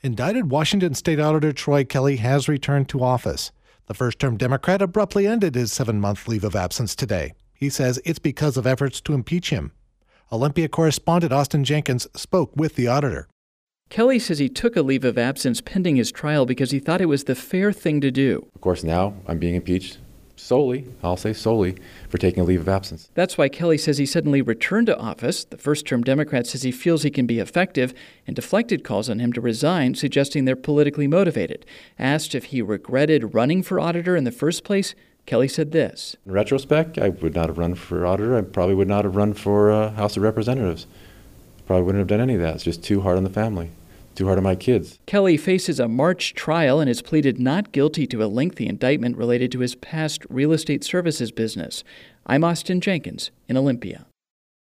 Indicted Washington State Auditor Troy Kelly has returned to office. The first-term Democrat abruptly ended his 7-month leave of absence today. He says it's because of efforts to impeach him. Olympia correspondent Austin Jenkins spoke with the auditor. Kelly says he took a leave of absence pending his trial because he thought it was the fair thing to do. Of course, now I'm being impeached solely, for taking a leave of absence. That's why Kelly says he suddenly returned to office. The first-term Democrat says he feels he can be effective and deflected calls on him to resign, suggesting they're politically motivated. Asked if he regretted running for auditor in the first place, Kelly said this. In retrospect, I would not have run for auditor. I probably would not have run for House of Representatives. Probably wouldn't have done any of that. It's just too hard on the family. Too hard on my kids. Kelly faces a March trial and has pleaded not guilty to a lengthy indictment related to his past real estate services business. I'm Austin Jenkins in Olympia.